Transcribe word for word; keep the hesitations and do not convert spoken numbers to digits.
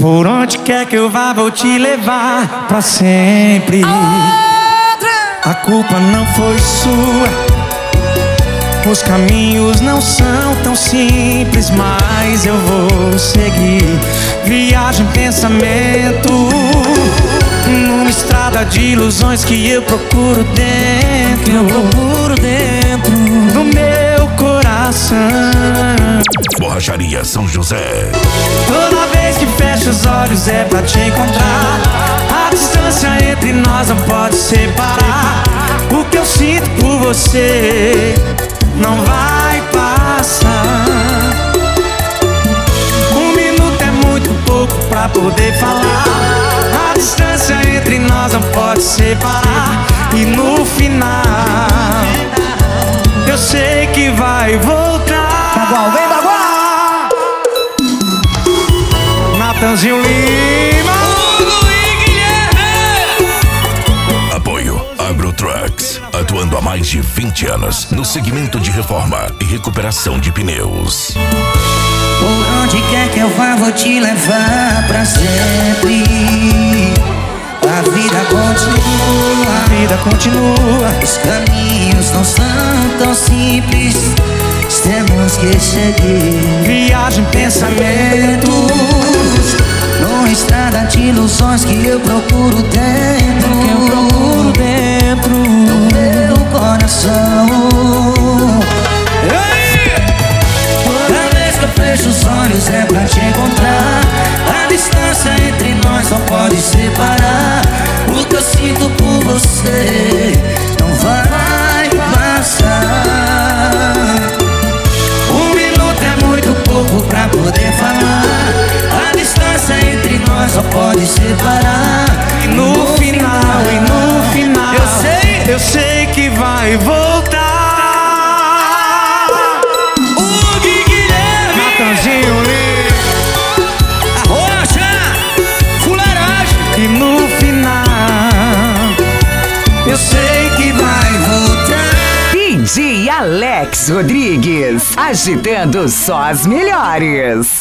Por onde quer que eu vá, vou te levar pra sempre. A culpa não foi sua, os caminhos não são tão simples, mas eu vou seguir. Viagem, pensamento, numa estrada de ilusões que eu procuro dentro, eu procuro dentro do meu coração. Borracharia São José. Toda vez que fecho os olhos é pra te encontrar. A distância entre nós não pode separar. O que eu sinto por você não vai passar. Um minuto é muito pouco pra poder falar. A distância entre nós não pode separar. E no final eu sei que vai voltar. Bagual, vem Bagual! Natanzinho Lima, Hugo e Guilherme. Apoio Agro Trucks, atuando há mais de vinte anos no segmento de reforma e recuperação de pneus. Por onde quer que eu vá, vou te levar pra sempre. A vida continua, a vida continua. Os caminhos não são tão simples, temos que seguir. Viagem, pensamentos, numa estrada de ilusões que eu procuro dentro, que eu procuro dentro do meu coração. Toda vez que eu fecho os olhos é pra te encontrar. A distância entre nós não pode separar. O que eu sinto por você não vai passar. Um minuto é muito pouco pra poder falar. A distância entre nós só pode separar. E no final, e no final eu sei, eu sei que vai voltar. Hugo e Guilherme, Natanzinho Lima, Arrocha, fuleiragem. e no final eu sei que vai voltar. D J Alex Rodrigues, agitando só as melhores.